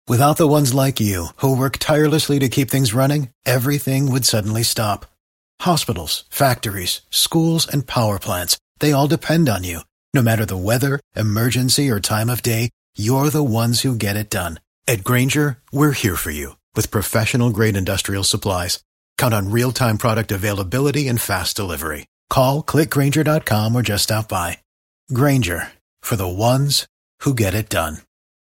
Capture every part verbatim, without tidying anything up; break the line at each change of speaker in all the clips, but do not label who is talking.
Without the ones like you, who work tirelessly to keep things running, everything would suddenly stop. Hospitals, factories, schools, and power plants, they all depend on you. No matter the weather, emergency, or time of day, you're the ones who get it done. At Grainger, we're here for you with professional-grade industrial supplies. Count on real-time product availability and fast delivery. Call, click Grainger dot com, or just stop by. Grainger, for the ones who get it done.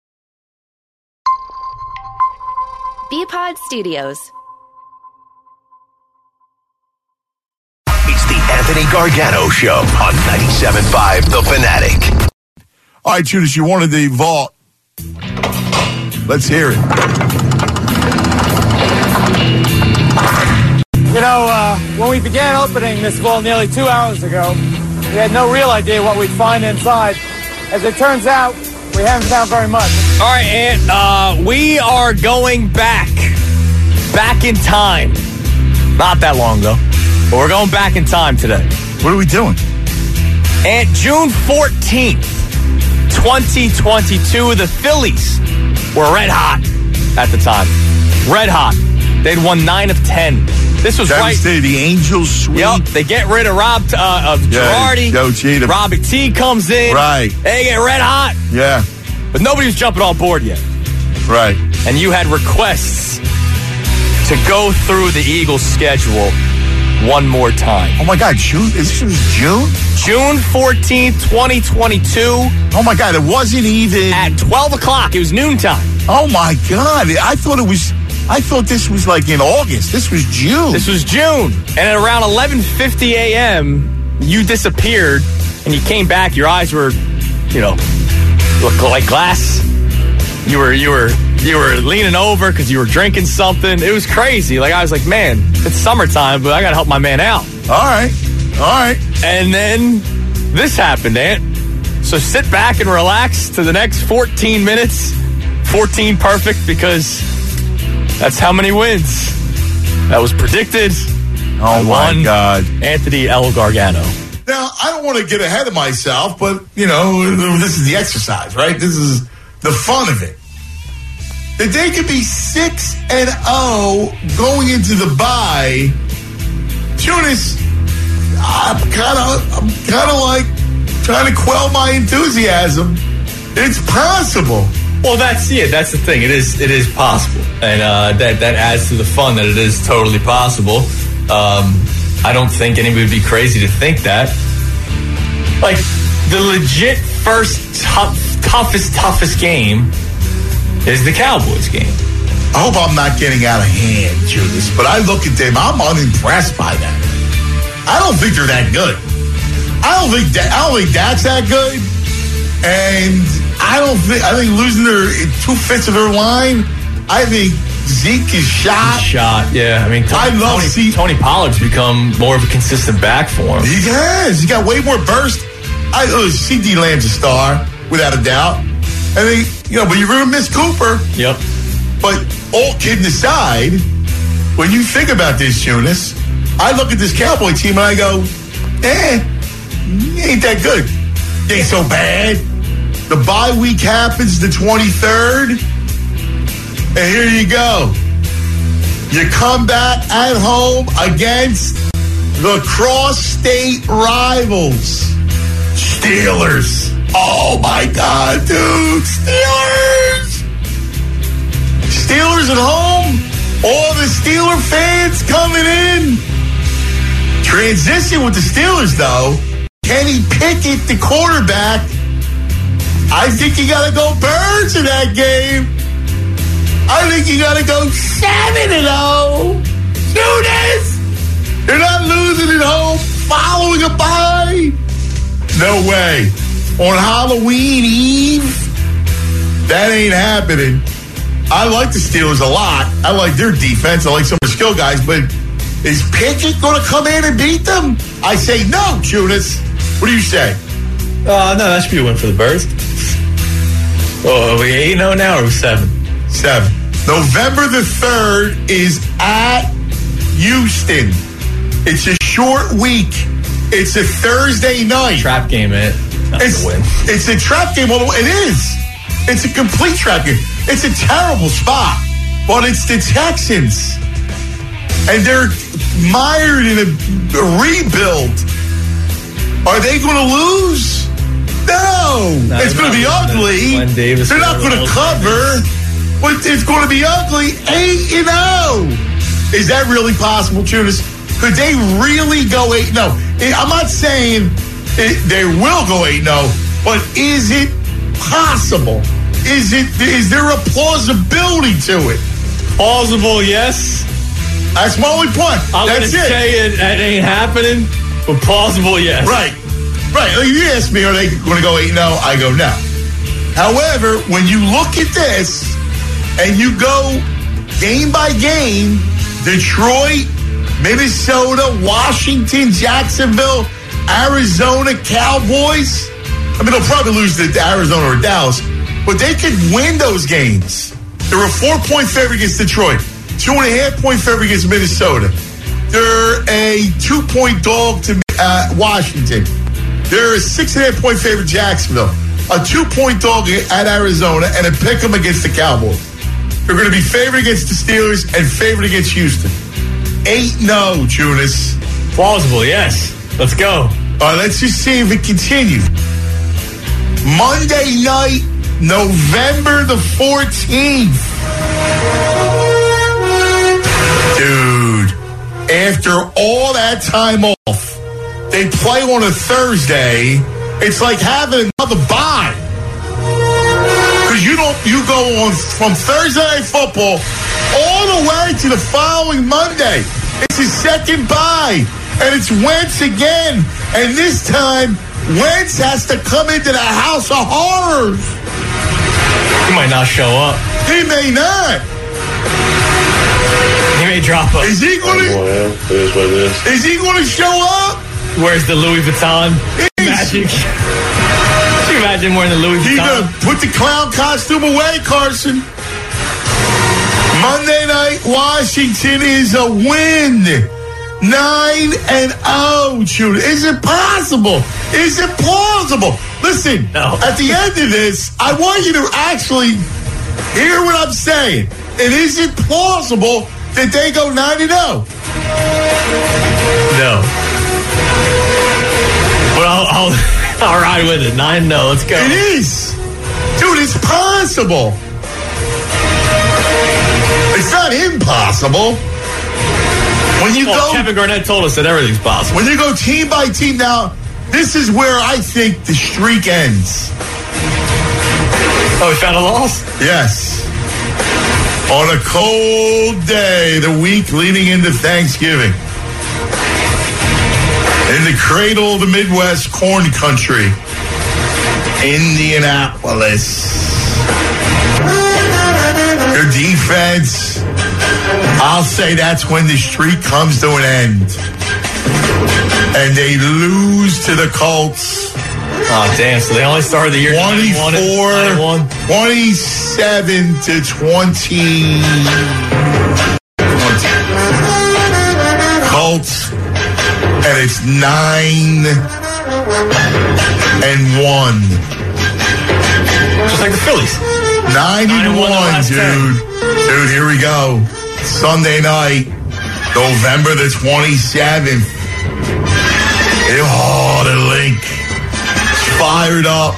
B-Pod Studios.
It's the Anthony Gargano Show on ninety-seven point five The Fanatic.
All right, Judas, you wanted the vault. Let's hear it.
You know, uh, when we began opening this vault nearly two hours ago, we had no real idea what we'd find inside. As it turns out, we haven't found very much.
All right, Ant, uh, we are going back. Back in time. Not that long ago. But we're going back in time today.
What are we doing?
Ant, June fourteenth, twenty twenty-two, the Phillies were red hot at the time. Red hot. They'd won nine of ten. This was right.
The Angels sweep.
Yep, they get rid of Rob uh, of
yeah,
Girardi.
Joe Cheatham.
Robbie T comes in.
Right.
They get red hot.
Yeah.
But nobody was jumping on board yet.
Right.
And you had requests to go through the Eagles' schedule one more time.
Oh, my God. June? This was June?
June fourteenth, twenty twenty-two.
Oh, my God. It wasn't even...
At twelve o'clock. It was noontime.
Oh, my God. I thought it was... I thought this was like in August. This was June.
This was June. And at around eleven fifty a.m., you disappeared, and you came back. Your eyes were, you know, look like glass. You were, you were, you were leaning over because you were drinking something. It was crazy. Like, I was like, man, it's summertime, but I got to help my man out.
All right. All right.
And then this happened, Ant. So sit back and relax to the next fourteen minutes. fourteen perfect because... that's how many wins. That was predicted.
Oh, my God.
Anthony L. Gargano.
Now, I don't want to get ahead of myself, but, you know, this is the exercise, right? This is the fun of it. That they could be six and oh going into the bye. Tunis, I'm kind of I'm kind of like trying to quell my enthusiasm. It's possible.
Well, that's yeah, that's the thing. It is it is possible, and uh, that that adds to the fun that it is totally possible. Um, I don't think anybody would be crazy to think that. Like the legit first tough, toughest toughest game is the Cowboys game.
I hope I'm not getting out of hand, Judas, but I look at them. I'm unimpressed by that. I don't think they're that good. I don't think that, I don't think that's that good, and. I don't think, I think losing their two-fifths of their line, I think Zeke is shot.
He's shot, yeah. I mean, Tony,
I love
Tony,
C-
Tony Pollard's become more of a consistent back for him.
He has. He got way more burst. I oh, C D Lamb's a star, without a doubt. I mean, you know, but you're going to miss Cooper.
Yep.
But all kidding aside, when you think about this, Eunice, I look at this Cowboy team and I go, eh, ain't that good. It ain't so bad. The bye week happens the twenty-third, and here you go. You come back at home against the cross-state rivals, Steelers. Oh, my God, dude, Steelers! Steelers at home, all the Steeler fans coming in. Transition with the Steelers, though. Kenny Pickett, the quarterback. I think you got to go Birds in that game. I think you got to go seven and oh. Do this. You're not losing at home following a bye. No way. On Halloween Eve, that ain't happening. I like the Steelers a lot. I like their defense. I like some of the skill guys, but is Pickett going to come in and beat them? I say no, Judas. What do you say?
Uh, no, that should be a win for the Birds. Oh, are we eight and oh now or seven?
Seven. November the third is at Houston. It's a short week. It's a Thursday night.
Trap game, it.
It's,
win.
it's a trap game. Well, it is. It's a complete trap game. It's a terrible spot, but it's the Texans. And they're mired in a, a rebuild. Are they going to lose? No. no it's going to be ugly. They're not going to cover, but it's going to be ugly. eight and oh. Is that really possible, Judas? Could they really go eight and oh? I'm not saying it, they will go eight and oh, but is it possible? Is it? Is there a plausibility to it?
Plausible, yes.
That's my only point.
I'm going to say it, it ain't happening, but plausible, yes.
Right. Right. Like you asked me, are they going to go eight and oh? I go, no. However, when you look at this and you go game by game, Detroit, Minnesota, Washington, Jacksonville, Arizona, Cowboys. I mean, they'll probably lose to Arizona or Dallas, but they could win those games. They're a four-point favorite against Detroit. Two and a half point favorite against Minnesota. They're a two-point dog to uh, Washington. They're a six and a half point favorite Jacksonville. A two-point dog at Arizona and a pick 'em against the Cowboys. They're going to be favored against the Steelers and favored against Houston. eight and oh, Judas.
Plausible, yes. Let's go.
All right, let's just see if it continues. Monday night, November the fourteenth. Dude, after all that time off, they play on a Thursday. It's like having another bye. Because you don't, you go on from Thursday Night Football all the way to the following Monday. It's his second bye. And it's Wentz again. And this time, Wentz has to come into the House of Horrors.
He might not show up.
He may not.
He may drop up.
Is he going to? Is he going to show up?
Where's the Louis Vuitton magic? Can you imagine wearing the Louis Vuitton?
He's going to put the clown costume away, Carson. Monday night, Washington is a win. Nine and oh, Judah. Is it possible? Is it plausible? Listen,
no.
At the end of this, I want you to actually hear what I'm saying. And is it plausible that they go nine and oh?
No. But I'll, I'll, I'll ride with it. nine and oh. Let's go.
It is. Dude, it's possible. It's not impossible. When you
well,
go,
Kevin Garnett told us that everything's possible.
When you go team by team, now, this is where I think the streak ends.
Oh, we found a loss?
Yes. On a cold day, the week leading into Thanksgiving. In the cradle of the Midwest corn country, Indianapolis. Their defense, I'll say that's when the streak comes to an end. And they lose to the Colts.
Oh, damn. So they only started the year
twenty-four, twenty-seven to twenty. Colts. And it's nine and one.
Just like the Phillies.
Nine, nine and, and one, one dude. ten. Dude, here we go. Sunday night, November the twenty-seventh. Oh, the link. Fired up.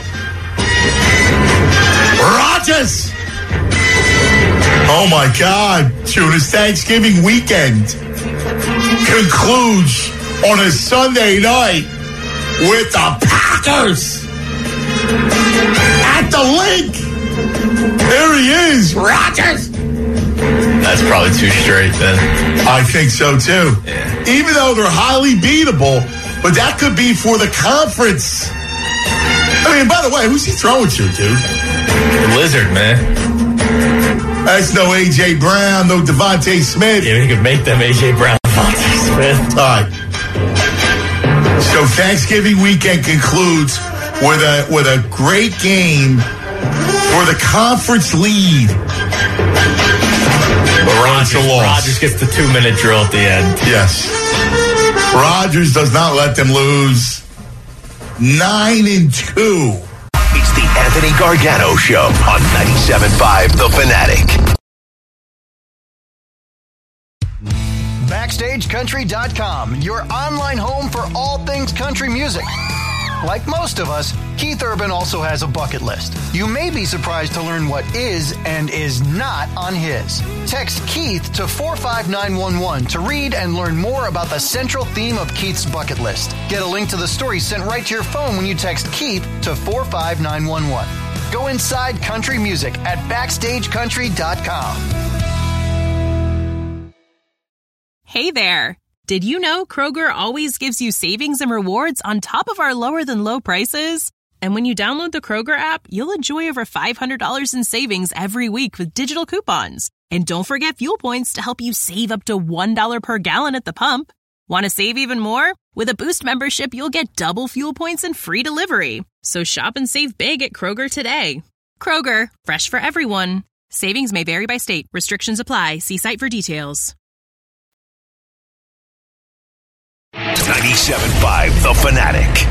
Rodgers. Oh, my God. Dude, it's Thanksgiving weekend. Concludes on a Sunday night with the Packers. At the link. There he is, Rodgers.
That's probably too straight, then.
I think so, too.
Yeah.
Even though they're highly beatable, but that could be for the conference. I mean, by the way, who's he throwing to, dude?
The Lizard, man.
That's no A J Brown, no Devontae Smith.
Yeah, he could make them A J Brown, Devontae Smith.
All right. So Thanksgiving weekend concludes with a with a great game for the conference lead.
Rodgers, Rodgers gets the two-minute drill at the end.
Yes. Rodgers does not let them lose. Nine and two.
It's the Anthony Gargano Show on ninety-seven point five The Fanatic.
Backstage Country dot com, your online home for all things country music. Like most of us, Keith Urban also has a bucket list. You may be surprised to learn what is and is not on his. Text Keith to four five nine one one to read and learn more about the central theme of Keith's bucket list. Get a link to the story sent right to your phone when you text Keith to four five nine one one. Go inside country music at Backstage Country dot com.
Hey there! Did you know Kroger always gives you savings and rewards on top of our lower-than-low prices? And when you download the Kroger app, you'll enjoy over five hundred dollars in savings every week with digital coupons. And don't forget fuel points to help you save up to one dollar per gallon at the pump. Want to save even more? With a Boost membership, you'll get double fuel points and free delivery. So shop and save big at Kroger today. Kroger, fresh for everyone. Savings may vary by state. Restrictions apply. See site for details.
ninety-seven point five The Fanatic.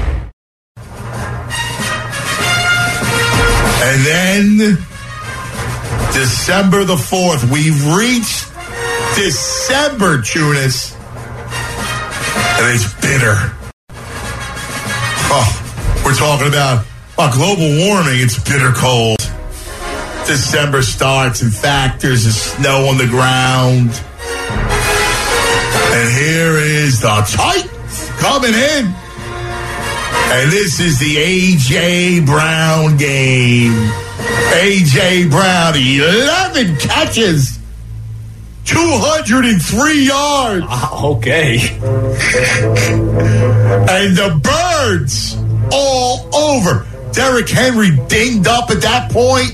And then December the fourth. We've reached December, Tunis. And it's bitter. Oh, we're talking about oh, global warming. It's bitter cold. December starts. In fact, there's a snow on the ground. And here is the Titans coming in. And this is the A J. Brown game. A J. Brown, eleven catches, two hundred three yards.
Uh, okay.
And the Birds all over. Derrick Henry dinged up at that point.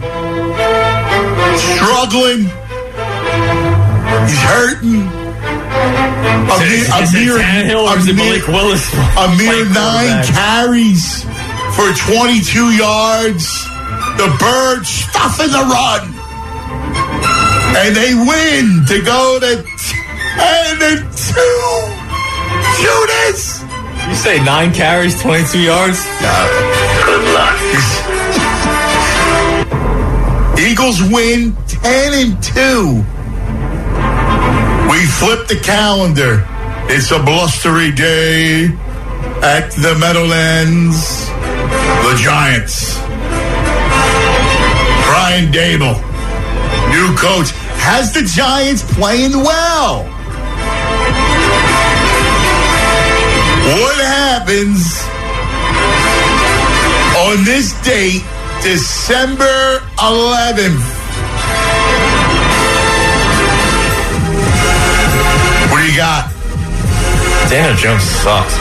Struggling. He's hurting. A mere, a mere, a mere, a mere nine carries for twenty-two yards. The Birds stuffing the run. And they win to go to ten and two. Judas!
You say nine carries, twenty-two yards?
Uh, good luck.
Eagles win ten and two. We flip the calendar. It's a blustery day at the Meadowlands. The Giants. Brian Dable, new coach, has the Giants playing well. What happens on this date, December eleventh? What do you got?
Daniel Jones sucks.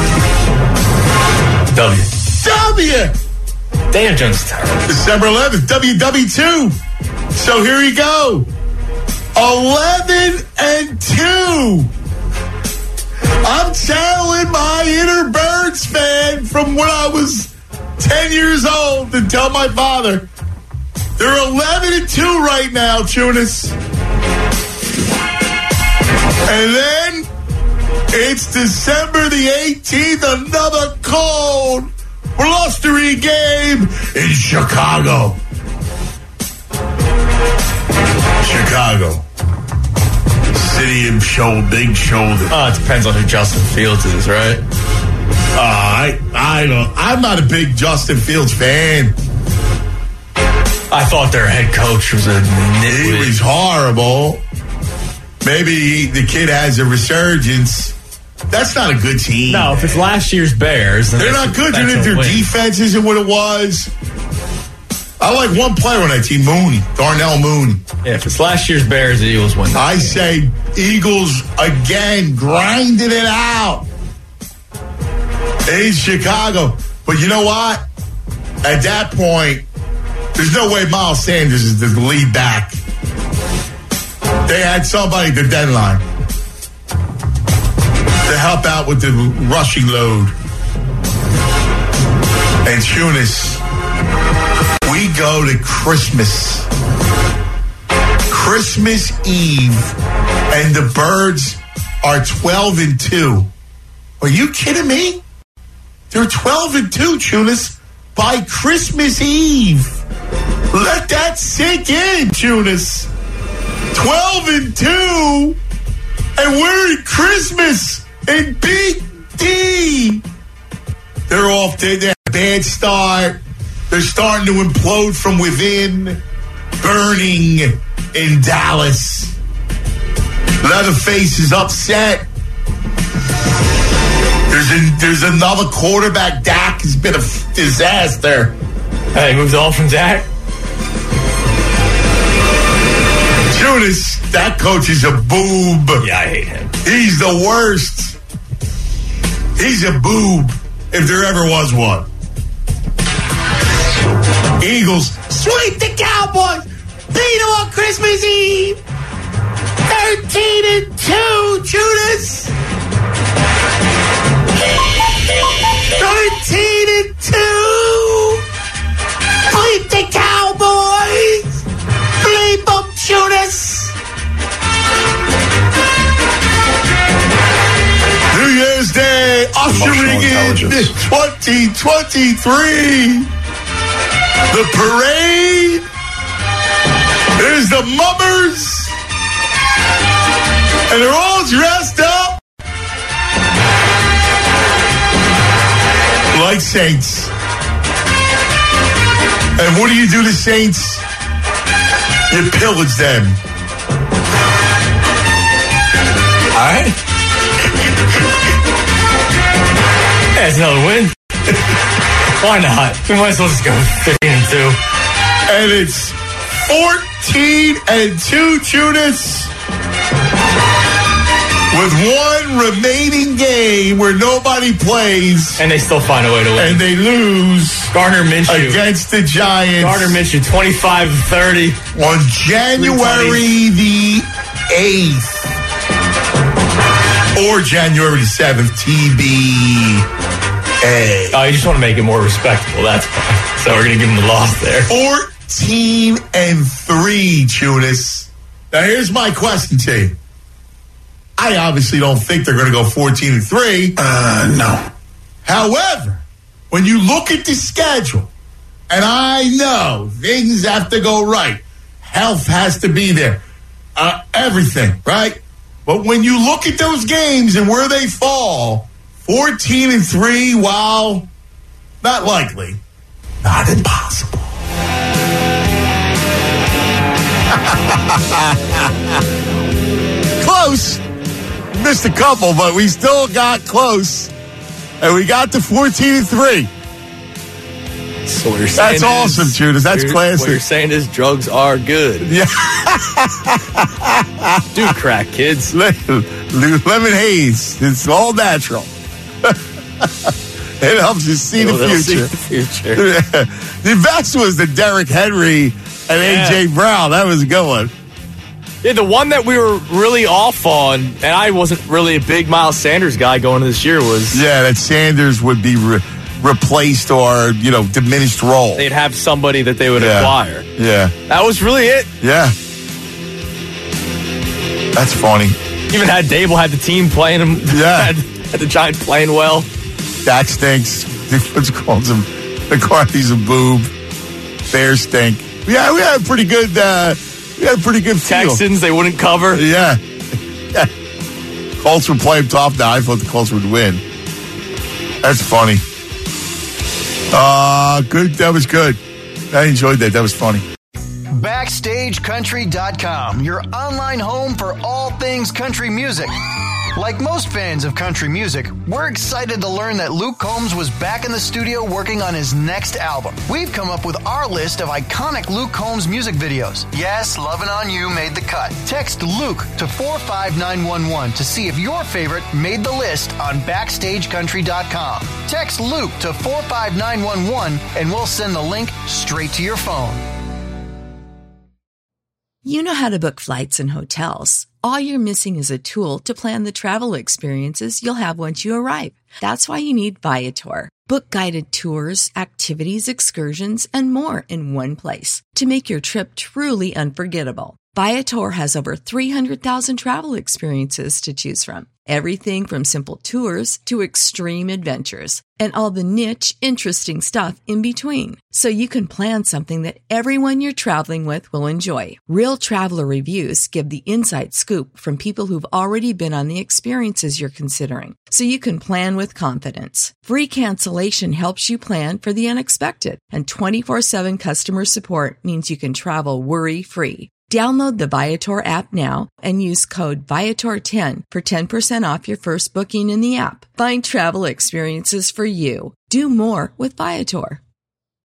W.
W.
Daniel Jones is terrible.
December eleventh, W W two. So here you go. eleven and two. I'm channeling my inner Birds fan from when I was ten years old to tell my father. They're eleven and two right now, Tunis. And then it's December the eighteenth, another cold, blustery game in Chicago. Chicago. City of shoulder, big shoulder.
Oh, it depends on who Justin Fields is, right?
Uh, I, I don't, I'm not a big Justin Fields fan.
I thought their head coach was a nitwit.
He was horrible. Maybe the kid has a resurgence. That's not a good team.
No, if it's last year's Bears, then
they're not good. Even if their defense isn't what it was. I like one player on that team, Mooney, Darnell Mooney.
Yeah, if it's last year's Bears, the Eagles win.
I game. say Eagles again, grinding it out in Chicago. But you know what? At that point, there's no way Miles Sanders is the lead back. They had somebody at the deadline to help out with the rushing load. And Tunis, we go to Christmas. Christmas Eve, and the Birds are twelve and two. Are you kidding me? They're twelve and two, Tunis. by Christmas Eve. Let that sink in, Tunis. twelve and two, and we're in Christmas in Big D. They're off to their bad start. They're starting to implode from within, burning in Dallas. Leatherface is upset. There's a, there's another quarterback. Dak has been a f- disaster.
Hey, moved on from Dak.
Judas, that coach is a boob.
Yeah, I hate him.
He's the worst. He's a boob, if there ever was one. Eagles, sweep the Cowboys. Beat them on Christmas Eve. thirteen and two, Judas. thirteen and two. Bleep the Cowboys. Bleep them, Judas. New Year's Day, ushering in twenty twenty-three. The parade is the Mummers. And they're all dressed up like saints. And what do you do to saints? You pillage them.
All right. That's another win. Why not? We might as well just go fifteen and two.
And it's fourteen and two, Judas. With one remaining game where nobody plays.
And they still find a way to win.
And they lose.
Gardner Minshew.
Against the Giants.
Gardner Minshew, twenty-five thirty.
On January the eighth. Or January the seventh, T B A.
Oh, you just want to make it more respectable. That's fine. So we're going to give him the loss there.
fourteen and three, Tunis. Now here's my question to you. I obviously don't think they're going to go fourteen and three.
Uh, no.
However, when you look at the schedule, and I know things have to go right, health has to be there, uh, everything, right? But when you look at those games and where they fall, fourteen and three, while not likely, not impossible. Close. Missed a couple, but we still got close. And we got to fourteen and three.
So what you're saying
That's awesome,
is,
Judas. That's classic.
What you're saying is drugs are good.
Yeah.
Do crack, kids.
Lemon haze. It's all natural. It helps you see
It'll,
the
it'll
future.
See the future.
The best was the Derrick Henry and
Yeah.
A J Brown. That was a good one.
Yeah, the one that we were really off on, and I wasn't really a big Miles Sanders guy going into this year, was
Yeah, that Sanders would be re- replaced or, you know, diminished role.
they'd have somebody that they would
Yeah.
acquire.
Yeah.
That was really it.
Yeah. That's funny.
Even had Dable had the team playing him.
Yeah.
had, had the Giants playing well.
Dak stinks. Defense calls him McCarthy's a boob. Bears stink. Yeah, we had a pretty good uh, we had a pretty good feel.
Texans, they wouldn't cover.
Yeah. yeah. Colts were playing tough now. I thought the Colts would win. That's funny. Uh good. That was good. I enjoyed that. That was funny.
Backstage Country dot com, your online home for all things country music. Like most fans of country music, we're excited to learn that Luke Combs was back in the studio working on his next album. We've come up with our list of iconic Luke Combs music videos. Yes, Lovin' On You made the cut. Text Luke to four five nine one one to see if your favorite made the list on Backstage Country dot com. Text Luke to four five nine one one and we'll send the link straight to your phone.
You know how to book flights and hotels. All you're missing is a tool to plan the travel experiences you'll have once you arrive. That's why you need Viator. Book guided tours, activities, excursions, and more in one place to make your trip truly unforgettable. Viator has over three hundred thousand travel experiences to choose from. Everything from simple tours to extreme adventures and all the niche, interesting stuff in between. So you can plan something that everyone you're traveling with will enjoy. Real traveler reviews give the inside scoop from people who've already been on the experiences you're considering. So you can plan with confidence. Free cancellation helps you plan for the unexpected. And twenty-four seven customer support means you can travel worry-free. Download the Viator app now and use code Viator ten for ten percent off your first booking in the app. Find travel experiences for you. Do more with Viator.